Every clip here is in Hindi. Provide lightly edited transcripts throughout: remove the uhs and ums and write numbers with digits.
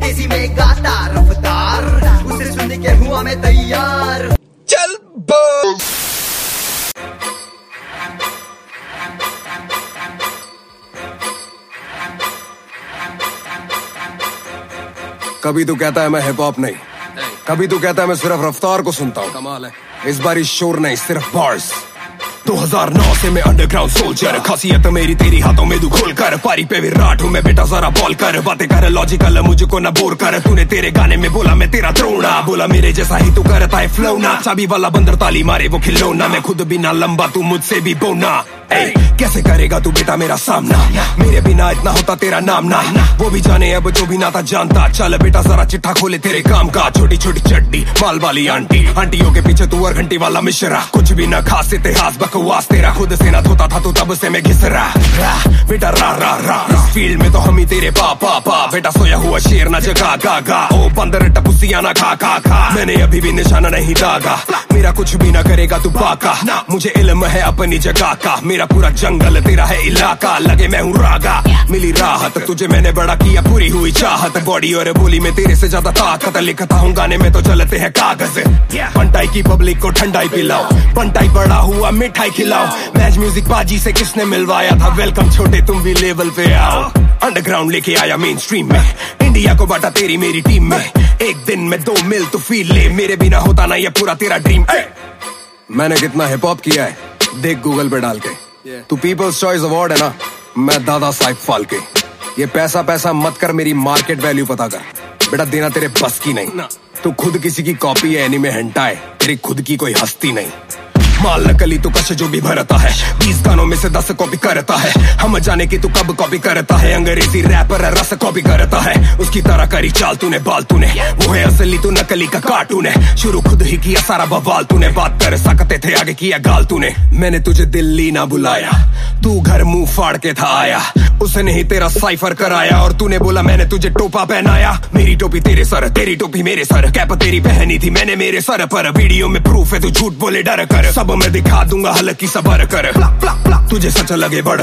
तेजी में गाता रफ्तार, उसे सुन के हुआ मैं तैयार। चल बस। कभी तू कहता है मैं हिप हॉप नहीं, कभी तू कहता है मैं सिर्फ रफ्तार को सुनता हूँ। कमाल है, इस बार शोर नहीं सिर्फ बार्स। 2009 से मैं अंडरग्राउंड सोल्जर, खासियत मेरी तेरी हाथों में तू खोल कर। पारी पे विराट हूँ मैं बेटा, जरा बॉल कर। बातें कर लॉजिकल, मुझको ना बोर कर। तूने तेरे गाने में बोला मैं तेरा द्रोणा, बोला मेरे जैसा ही तू करता है फ्लो ना। चाबी वाला बंदर ताली मारे वो खिलौना, मैं खुद भी ना लंबा तू मुझसे भी बोना। कैसे करेगा तू बेटा मेरा सामना, मेरे बिना इतना होता तेरा नाम ना। वो भी जाने अब जो भी ना था जानता। चल बेटा जरा चिट्ठा खोले तेरे काम का। छोटी छोटी चड्डी बाल वाली आंटी, आंटियों के पीछे तू और घंटी वाला मिश्रा। कुछ भी ना खास इतिहास बकवास तेरा, खुद से ना धोता था तू तब से मैं घिस रहा। बेटा रा रा रा, इस फील्ड में तो हम ही तेरे पा। बेटा सोया हुआ शेर ना जगा गा। ओ बंदर टपुसिया ना खा। मैंने अभी भी निशाना नहीं दागा, मेरा कुछ भी ना करेगा तू बाका। मुझे इल्म है अपनी जगह का, मेरा पूरा जंगल तेरा है इलाका। लगे मैं हूँ रागा, मिली राहत तुझे मैंने बड़ा किया, पूरी हुई चाहत। बॉडी और बोली में तेरे से ज्यादा ताकत, लिखता हूँ गाने में तो चलते हैं कागज। पंटाई की पब्लिक को ठंडाई पिलाओ, पंटाई बड़ा हुआ मिठाई खिलाओ। मैच म्यूजिक बाजी से किसने मिलवाया था, वेलकम छोटे तुम भी लेवल पे आओ। अंडरग्राउंड लेके आया मेन स्ट्रीम में, इंडिया को बांटा तेरी मेरी टीम में। एक दिन में 2 मिल तो फील ले, मेरे बिना होता ना ये पूरा तेरा ड्रीम। मैंने कितना हिप हॉप किया है देख गूगल पे डाल के। तू पीपल्स चॉइस अवार्ड है ना, मैं दादा साहिब फाल्के। ये पैसा मत कर, मेरी मार्केट वैल्यू पता कर। बेटा देना तेरे बस की नहीं, तू खुद किसी की कॉपी है, एनीमे हेंटा है, तेरी खुद की कोई हस्ती नहीं। माल नकली तो कश जो भी भरता है, 20 गानों में से 10 कॉपी करता है। हम जाने की तू कब कॉपी करता है, अंग्रेजी रैपर रस कॉपी करता है। उसकी तरह करी चाल तूने बाल तूने, वो है असली तू नकली का कार्टून है। शुरू खुद ही किया सारा बवाल तूने, बात कर सकते थे आगे किया गाल तूने। मैंने तुझे दिल्ली ना बुलाया, तू घर मुंह फाड़ के था आया। उसने ही तेरा साइफर कराया और तूने बोला मैंने तुझे टोपा पहनाया। मेरी टोपी तेरे सर, तेरी टोपी मेरे सर, कैप तेरी पहनी थी मैंने मेरे सर पर। वीडियो में प्रूफ है तू झूठ बोले डर कर, सब मैं दिखा दूंगा हल्की सबर कर। तुझे सच लगे बड़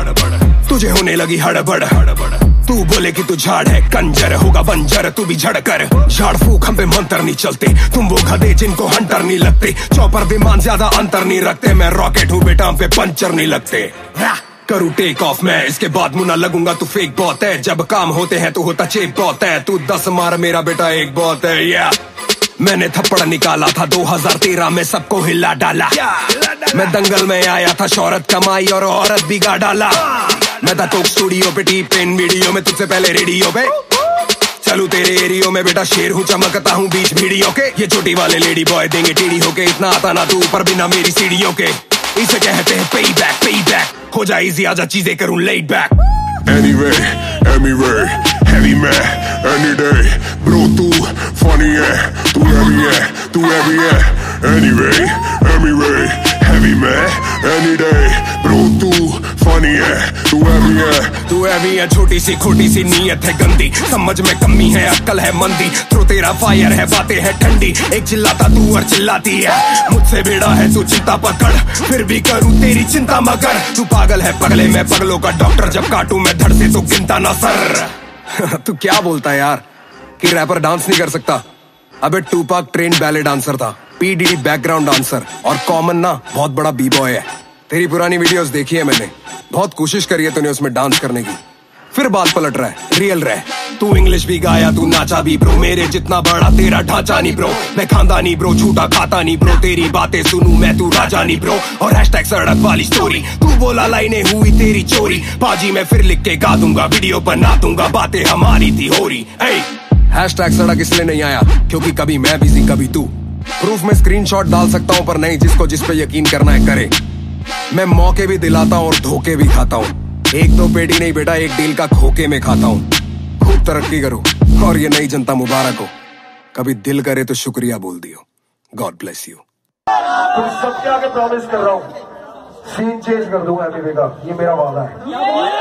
तुझे होने लगी हड़बड़। तू बोले कि तू झाड़ है कंजर, होगा बंजर तू भी झड़ कर। झाड़ फूक हम पे मंत्र नहीं चलते, तुम वो गधे जिनको हंटर नहीं लगते। चौपर विमान ज्यादा अंतर नहीं रखते, मैं रॉकेट हूँ बेटा हम पे पंचर नहीं लगते। करूँ टेक ऑफ मैं, इसके बाद मुन्ना लगूंगा तू फेक बहुत है। जब काम होते हैं तो होता चेप बहुत है, तू 10 मार मेरा बेटा एक बहुत है। या मैंने थप्पड़ निकाला था 2013 में, सबको हिला डाला। मैं दंगल में आया था, शौहरत कमाई और औरत बिगा डाला। मैं था कोक स्टूडियो पे, टी पेन वीडियो में, तुझसे पहले रेडियो पे। चलू तेरे एरियो में बेटा, शेर हूँ चमकता हूँ बीच भीड़ियों के। ये छोटी वाले लेडी बॉय देंगे टेढ़ी होके, इतना आता ना तू ऊपर बिना मेरी सीढ़ियों के। इसे कहते हैं पे बैक, हो जाए इजी आजा चीजें करूँ laid back। Anyway, heavy man, any day, bro तू funny है, तू heavy है, anyway, heavy man, any day, bro तू funny है, तू heavy है। छोटी सी खोटी सी नीयत है गंदी, समझ में कमी है अक्ल है मंदी। थ्रो तेरा फायर है बातें है ठंडी, एक चिल्लाता तू और चिल्लाती है। मुझसे बेड़ा है तू चिंता पकड़, फिर भी करूँ तेरी चिंता मगर। तू पागल है पगले मैं पगलों का डॉक्टर, जब काटू मैं धड़ से तो गिनता ना सर। तू क्या बोलता है यार कि रैपर डांस नहीं कर सकता? अबे टूपाक ट्रेंड बैले डांसर था, पीडीडी बैकग्राउंड डांसर, और कॉमन ना बहुत बड़ा बी बॉय है। तेरी पुरानी वीडियोस देखी है मैंने, बहुत कोशिश करी है तूने उसमें डांस करने की, फिर बात पलट रहा है, रियल रह। तू इंग्लिश भी गाया तू नाचा भी ब्रो, मेरे जितना बड़ा तेरा ढांचा नहीं ब्रो। मैं खानदानी ब्रो, झूठा खाता नहीं ब्रो, तेरी बातें सुनूं मैं तू राजा नहीं ब्रो। और हैशटैग सड़क वाली स्टोरी, तू बोला लाइनें हुई तेरी चोरी। बाजी मैं फिर लिख के गा दूंगा, वीडियो बना दूंगा, बातें हमारी थी हो रही। हैशटैग सड़क इसलिए नहीं आया क्योंकि कभी मैं बिजी कभी तू। प्रूफ में स्क्रीनशॉट डाल सकता हूँ पर नहीं जिसको जिस पे यकीन करना है करे। मैं मौके भी दिलाता हूँ और धोखे भी खाता हूँ, एक दो पेटी नहीं बेटा एक डील का खोके में खाता हूँ। खूब तरक्की करो और ये नई जनता मुबारक हो, कभी दिल करे तो शुक्रिया बोल दियो। God bless you. तुम सबके आगे प्रॉमिस कर रहा हूँ, सीन चेंज कर दूंगा एमवी का, ये मेरा वादा है।